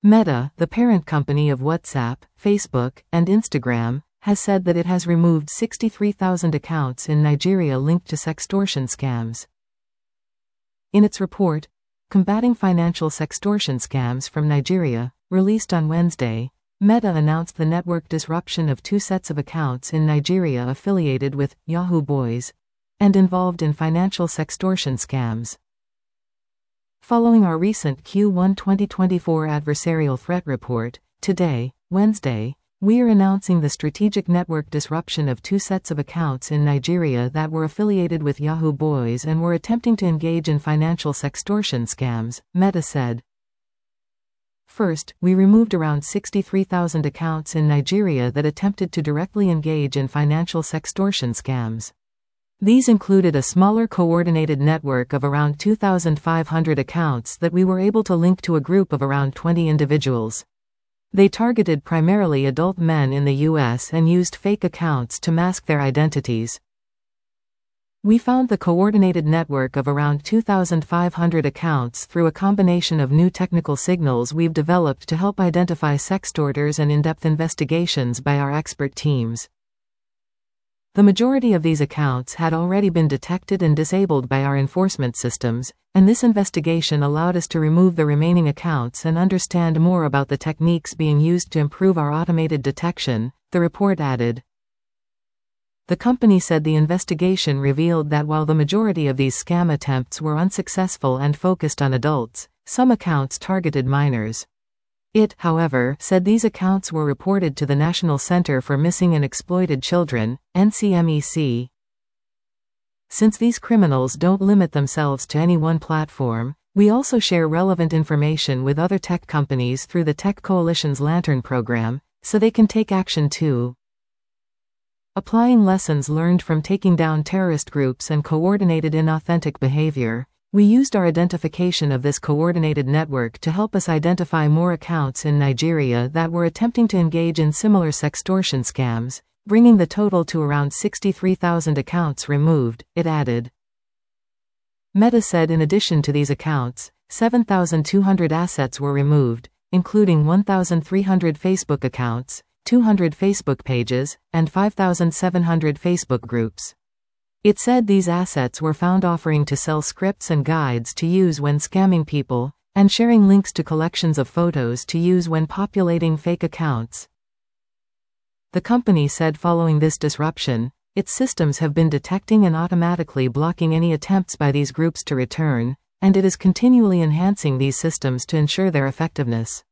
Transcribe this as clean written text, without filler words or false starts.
Meta, the parent company of WhatsApp, Facebook, and Instagram, has said that it has removed 63,000 accounts in Nigeria linked to sextortion scams. In its report, Combating Financial Sextortion Scams from Nigeria, released on Wednesday, Meta announced the network disruption of 2 sets of accounts in Nigeria affiliated with Yahoo Boys and involved in financial sextortion scams. Following our recent Q1 2024 adversarial threat report, today, Wednesday, we are announcing the strategic network disruption of 2 sets of accounts in Nigeria that were affiliated with Yahoo Boys and were attempting to engage in financial sextortion scams, Meta said. First, we removed around 63,000 accounts in Nigeria that attempted to directly engage in financial sextortion scams. These included a smaller coordinated network of around 2,500 accounts that we were able to link to a group of around 20 individuals. They targeted primarily adult men in the U.S. and used fake accounts to mask their identities. We found the coordinated network of around 2,500 accounts through a combination of new technical signals we've developed to help identify sextorters and in-depth investigations by our expert teams. The majority of these accounts had already been detected and disabled by our enforcement systems, and this investigation allowed us to remove the remaining accounts and understand more about the techniques being used to improve our automated detection, the report added. The company said the investigation revealed that while the majority of these scam attempts were unsuccessful and focused on adults, some accounts targeted minors. It, however, said these accounts were reported to the National Center for Missing and Exploited Children, NCMEC. Since these criminals don't limit themselves to any one platform, we also share relevant information with other tech companies through the Tech Coalition's Lantern program, so they can take action too. Applying lessons learned from taking down terrorist groups and coordinated inauthentic behavior, we used our identification of this coordinated network to help us identify more accounts in Nigeria that were attempting to engage in similar sextortion scams, bringing the total to around 63,000 accounts removed, it added. Meta said in addition to these accounts, 7,200 assets were removed, including 1,300 Facebook accounts, 200 Facebook pages, and 5,700 Facebook groups. It said these assets were found offering to sell scripts and guides to use when scamming people, and sharing links to collections of photos to use when populating fake accounts. The company said following this disruption, its systems have been detecting and automatically blocking any attempts by these groups to return, and it is continually enhancing these systems to ensure their effectiveness.